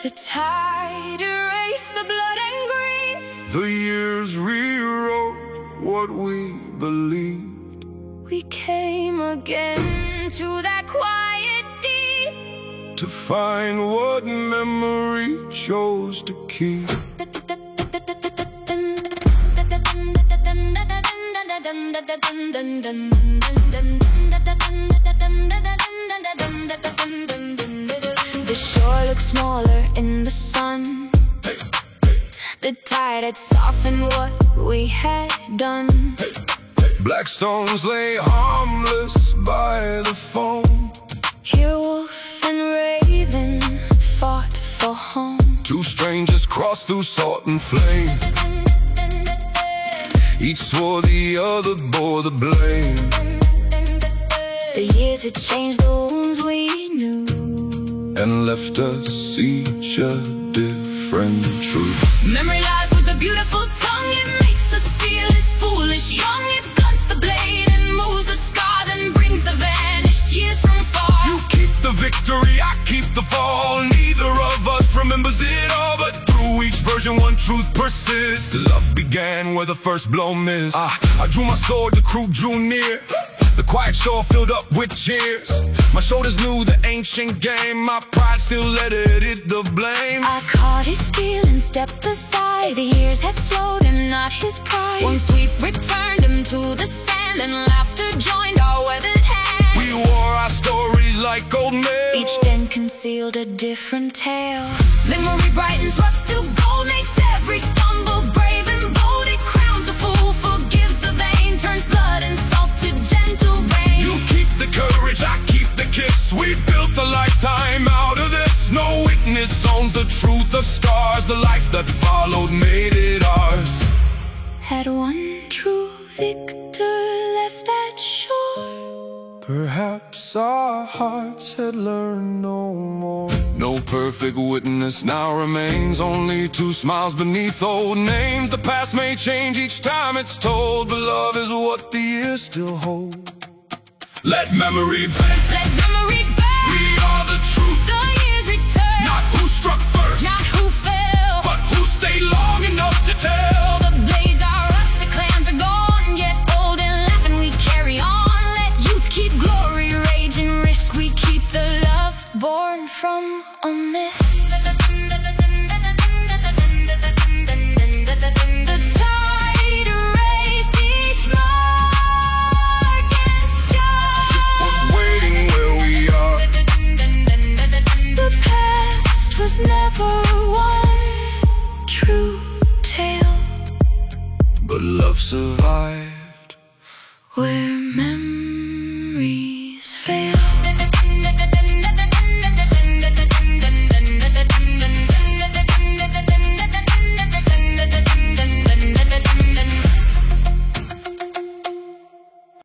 The tide erased the blood and grief. The years rewrote what we believed. We came again to that quiet deep to find what memory chose to keep. The shore looks smaller in the sun. The tide had softened what we had done. Black stones lay harmless by the foam. Here wolf and raven fought for home. Two strangers crossed through salt and flame. Each swore the other bore the blame. The years had changed the wounds we knew and left us each a different truth. Memory lies with a beautiful tongue. It makes us feel as foolish young. It blunts the blade and moves the scar, then brings the vanished years from far. You keep the victory, I keep the fall. Neither of us remembers it all, but through each version one truth persists. Love began where the first blow missed. I drew my sword, the crew drew near. The quiet shore filled up with cheers. My shoulders knew the ancient game. My pride still let it the blame. I caught his steel and stepped aside. The years had slowed him, not his pride. One sweep returned him to the sand, and laughter joined our weathered hands. We wore our stories like gold mail. Each den concealed a different tale. Memory brightens rust to gold, makes every stumble brave and bold. It crowns the fool, forgives the vain, turns blood and salt to gentle rain. You keep the courage, I keep the kiss. We built a lifetime out of this. No witness owns the truth of scars. The life that followed made it ours. Had one true victor left that shore? Perhaps our hearts had learned no more. No perfect witness now remains. Only two smiles beneath old names. The past may change each time it's told, but love is what the years still hold. Let memory bend. Let memory burn. We are the truth. The years return. Not who struck first, Not who fell, but who stayed long enough to tell. the blades are rust, the clans are gone. Yet old and laughing we carry on. Let youth keep glory, rage and risk. We keep the love born from a mist. The tide erased each mark and scar. What's waiting where we are? The past was never one true tale. But love survived. Where